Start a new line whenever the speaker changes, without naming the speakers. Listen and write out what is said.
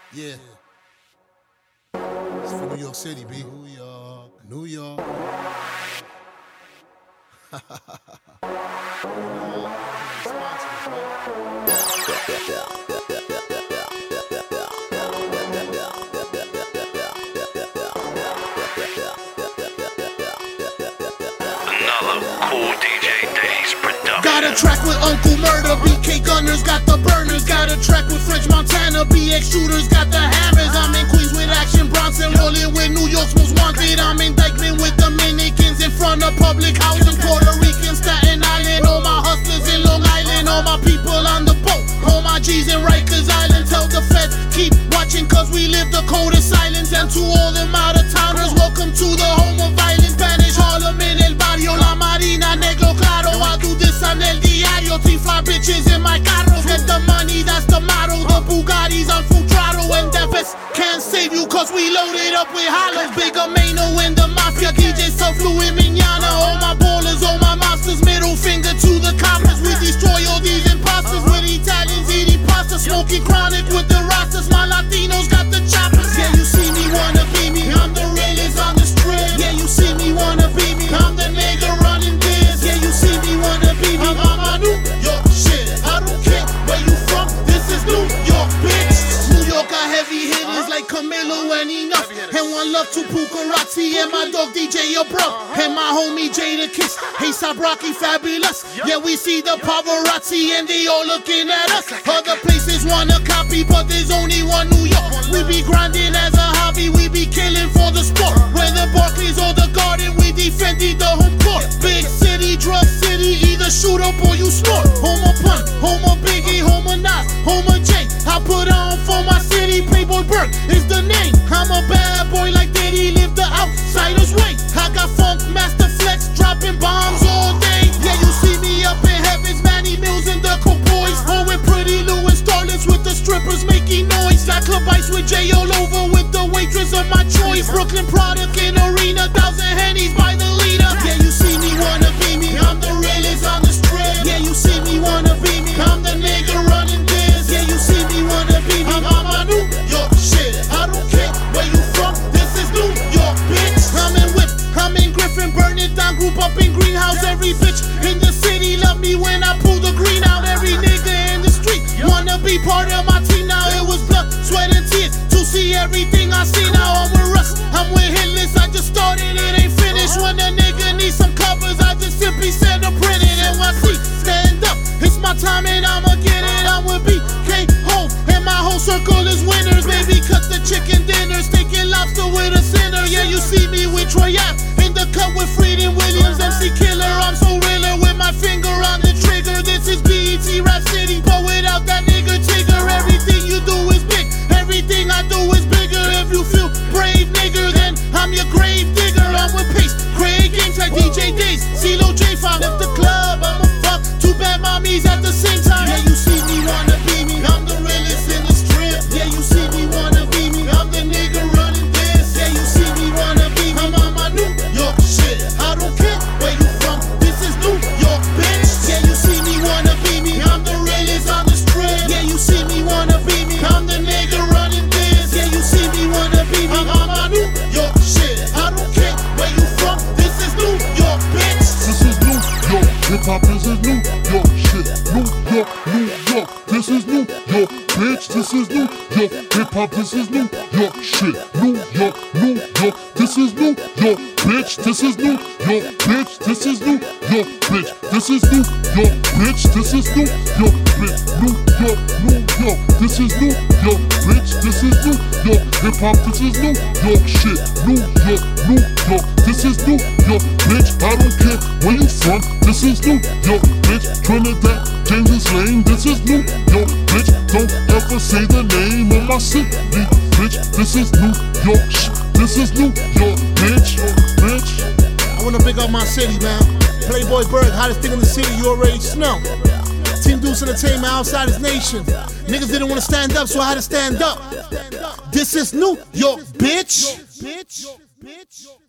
Yeah. It's from New York City, B. New York.
Another cool DJ Days production.
Got a track with Uncle Murder, BK Gunners got the burners. Got a track with French Montana, BX Shooters got the hammers. I'm in Queens with Action Bronson, rolling with New York's most wanted. I'm in Dykeman with Dominicans in front of public housing. Puerto Rican, Staten Island, all my hustlers in Long Island, all my people on the boat, all my G's in Rikers Island. Tell the feds, keep watching cause we live the coldest silence. And to all them out of towners, welcome to the home of violence. Spanish Harlem in El Barrio, La Marina, Negro Claro. I do this on El Diario, 3 fly bitches in my carro. Get the money, that's the motto. The Bugattis on full throttle, and that vest can't save you cause we loaded up with hollows. Bigger Mano in the Mafia, DJ Subflu and Mignana. All my ballers, all my monsters, middle finger to the coppers. We destroy all these imposters with Italians eating pasta, smoking chronic with the Rastas. My Latinos got the choppers. Yeah, you see me wanna be me, I'm the realest on the strip. Yeah, you see me wanna be me, I'm the nigga running this. Yeah, you see me wanna be me, I'm on my New York shit. I don't care where you from, this is New York, bitch. New York got heavy hitters like Camilo and Enough. And one love to Pucarazzi and my dog DJ Abrupt. And my homie Jada Kiss, A$AP Rocky Fabulous. Yeah, we see the paparazzi and they all looking at us. Other places wanna copy, but there's only one New York. We be grinding as a hobby, we be killing for the sport. Whether Barclays or the Garden, we defended the home court. Big city, drug city, either shoot up or you snort. Home of Pun, home of Biggie, home of Nas, home of Jay. I put on for my city, Playboy Burke is the name. I'm a bad boy like Diddy, live the outsider's way. I got Funk Master Flex, dropping bombs all day. Yeah, you see me up in heavens, Manny Mills and the Coke Boys. Home with Pretty Lou and Starlets with the strippers making noise. Got Club Ice with J all over with the waitress of my choice. Brooklyn product in arena, 1,000 Hennies by the leader. Yeah, you see me wanna be me, I'm the realest on the strip. Yeah, you see me wanna be me, I'm the nigga running this. Yeah, you see me wanna be me, I'm on my New York shit. I don't care where you from, this is New York, bitch. I'm in Whip, I'm in Griffin, burn it down, group up in Greenhouse. Every bitch in the city love me when I pull the green out. Every nigga in the street wanna be part of my team now. It was blood, sweat and tears to see everything I see now. I'm with Russ, I'm with Hitless, I just started, it ain't finished. When a nigga needs some covers, I just simply send a print it. NYC, stand up, it's my time and I'ma get it. I'm with BK Home, and my whole circle is winners. Baby, cut the chicken dinner, steak and lobster with a sinner. Yeah, you see me with Troy Ave, in the cut with Freedom Williams, MC Killer. I'm so realer with my finger on the trigger. This is BET Rap City, but without that nigga Tigger. Everything you do is big, everything I do is bigger. If you feel brave, nigga, then I'm your grave digger. I'm with Pace, Craig Games like DJ Days, CeeLo J5 left the club. I'm a fuck, 2 bad mommies at the same time. Yeah, you see me wanna be me, I'm the realest in the strip. Yeah, you see me wanna be me, I'm the nigga running this. Yeah, you see me wanna be me, I'm on my New York shit. I don't care where you from, this is New York, bitch. Yeah, you see me wanna be me, I'm the realest on the strip. Yeah, you see me wanna be me, I'm the nigga running this. Yeah, you see me wanna be me, I'm on my New York shit. I don't care where you from, this is New York, bitch.
This is New York, hip-hop, this is New York shit. New York, New York, this is New York, bitch. This is New York, hip-hop, this is New York shit. New York, New York, this is New York, bitch. This is New York, bitch. This is New York, bitch. This is New York, bitch. This is New York, bitch. New York, New York, this is New York, bitch. This is New York, hip-hop, this is New York shit. New York, New York, this is New York, bitch. I don't care where you from, this is New York, bitch. Trinidad, James Lane, this is New York, bitch. Don't ever say the name of my city, bitch. This is New York shit. This is New York, bitch.
I wanna big up my city, man. Playboy Burke, hottest thing in the city, you already know. Team Deuce Entertainment outside his nation. Niggas didn't wanna stand up, so I had to stand up. This is New York, bitch.